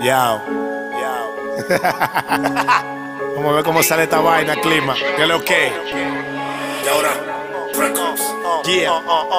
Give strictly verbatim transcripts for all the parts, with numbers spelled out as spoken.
Yao, yao. Vamos a ver cómo sale esta vaina, clima. ¿Qué es lo que? Y ahora, Freckles. Yeah.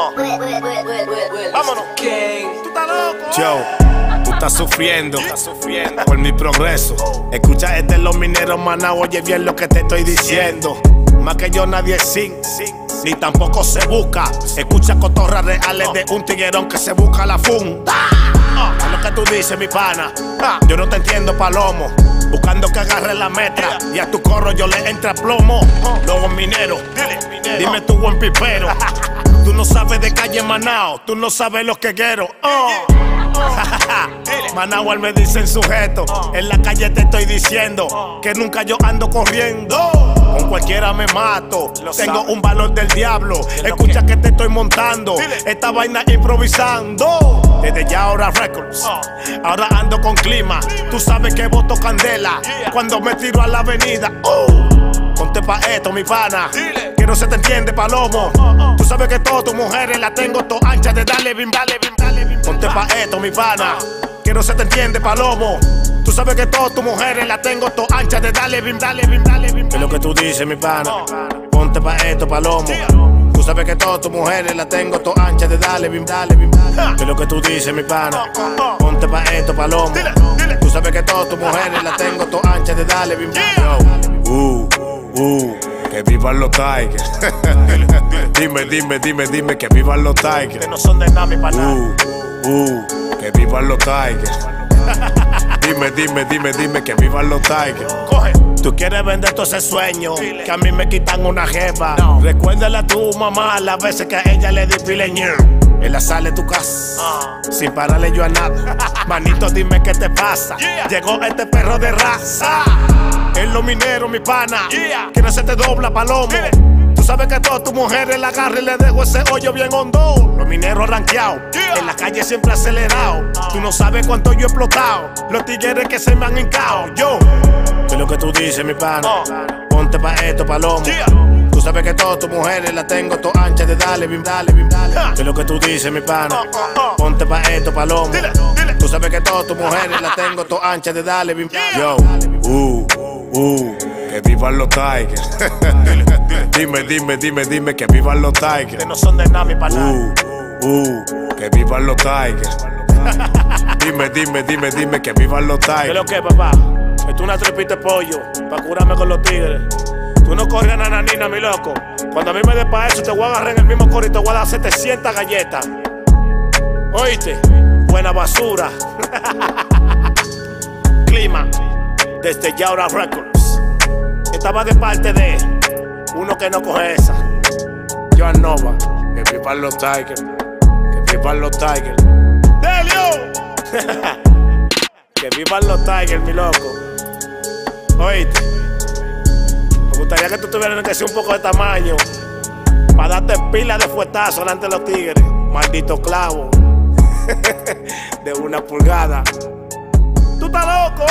Vámonos. Tú estás loco. Joe, tú estás sufriendo, estás sufriendo por mi progreso. Escucha este los mineros, maná, oye bien lo que te estoy diciendo. Más que yo nadie es sin, ni tampoco se busca. Escucha cotorras reales de un tiguerón que se busca la funda. Es lo que tú dices, mi pana. Yo no te entiendo, palomo. Buscando que agarre la meta y a tu corro yo le entra plomo. Luego minero, dime tu buen pipero. Tú no sabes de calle Manao, tú no sabes los que quiero. Oh. Managua me dicen sujeto. En la calle te estoy diciendo que nunca yo ando corriendo. Con cualquiera me mato. Tengo un valor del diablo. Escucha que te estoy montando. Esta vaina improvisando. Desde ya ahora Records. Ahora ando con clima. Tú sabes que boto candela cuando me tiro a la avenida. Uh, ponte pa' esto, mi pana. Que no se te entiende, palomo. Tú sabes que todas tus mujeres las tengo to ancha de darle bim, dale bim, dale bim. Ponte pa' esto, mi pana. Que no se te entiende, palomo. Tú sabes que todas tus mujeres las tengo to ancha de darle bim, dale bim, dale bim. Es lo que tú dices, mi pana. Ponte pa' esto, palomo. Tú sabes que todas tus mujeres las tengo to ancha de darle bim, dale bim. Es lo que tú dices, mi pana. Ponte pa' esto, palomo. Tú sabes que todas tus mujeres las tengo to ancha de darle bim. Yo, uh, uh. Que vivan los Tigers. Dime, dime, dime, dime que vivan los Tigers. Que no son de nada, mi pana. Uh, uh, que vivan los Tigers. Dime, dime, dime, dime que vivan los Tigers. Coge. Tú quieres vender todo ese sueño, que a mí me quitan una jeva. No. Recuérdale a tu mamá las veces que a ella le di pileño. En la sala de tu casa, uh. sin pararle yo a nada. Manito, dime qué te pasa. Yeah. Llegó este perro de raza. En los mineros, mi pana. Yeah. Que no se te dobla, palomo. Dile. Tú sabes que todas tus mujeres la agarran y le dejo ese hoyo bien hondo. Los mineros ranqueados, Yeah. en la calle siempre acelerado. Uh. Tú no sabes cuánto yo he explotado. Los tigres que se me han hincado. Yo, es lo que tú dices, mi pana. Uh. Ponte pa' esto, palomo. Yeah. Tú sabes que todas tus mujeres las tengo to ancha de dale, bim, dale, bim, dale. Uh. Es lo que tú dices, mi pana. Uh, uh, uh. Ponte pa' esto, palomo. Dile, dile. Tú sabes que todas tus mujeres las tengo to ancha de dale, bim. Yeah. Yo, uh, uh, que vivan los Tigers. Dime, dime, dime, dime que vivan los Tigers. Que no son de nada, mi pana. Uh, uh, que vivan los Tigers. Dime, dime, dime, dime que vivan los ¿Qué es Tigers. lo que, papá? Esto es una tripita de pollo para curarme con los tigres. Tú no corres a nananina, mi loco. Cuando a mí me dé pa' eso, te voy a agarrar en el mismo coro y te voy a dar setecientas galletas. ¿Oíste? Buena basura. Clima, desde Yaura Records. Estaba de parte de uno que no coge esa. Joan Nova, que vivan los Tigers. Que vivan los Tigers. ¡Delio! Que vivan los Tigers, mi loco. ¿Oíste? Me gustaría que tú tuvieras que ser un poco de tamaño para darte pila de fuetazo delante de los tigres. Maldito clavo. De una pulgada. ¡Tú estás loco!